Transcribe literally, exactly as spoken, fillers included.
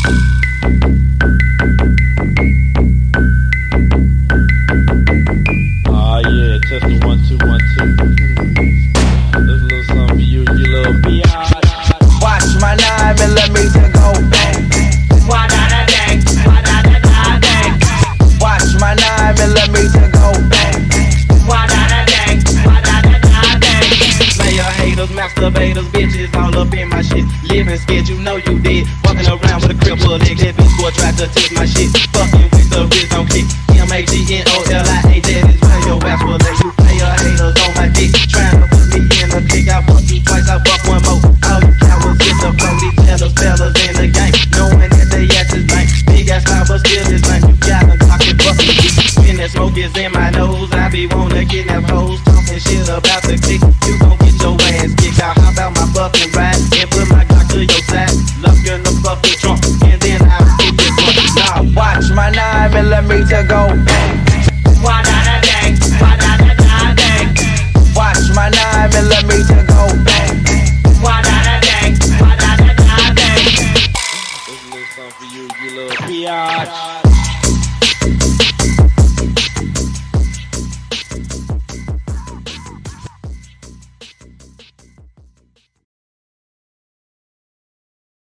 Oh yeah, test the one two one two. There's a little something for you, you little biatch. Watch my nine millimeter go bang. Why da da dang, why da da da dang. Watch my nine millimeter go bang. Why da da dang, why da da da dang. Player haters, masturbators, bitches all up in my shit. Living scared, you know you did. Walking around with a crib full of leg, that bitch boy tried to tip my shit. Fucking with the wrist on kick. M A G N O L I A, that is where your ass will let you. Player haters on my dick, trying to put me in a dick. I fuck you twice, I fuck one more. All you cowards get the flow, these fellas, fellas in the game, knowing that they ass is blank. Big ass mouth, but still is blank. You gotta talk it, fuck it. When that smoke is in my nose, I be wanna kidnap hoes, talking shit about the click. You gon' get your ass kicked out. How about my fucking ride and put my Glock to your side, lock you in the fucking trunk, and then I'll get this one. Nah, Watch my nine millimeter go bang. Why da da dang, why da da da dang. Watch my nine millimeter go bang. Why da da dang, why da da da dang. There's a little something for you, you little biatch.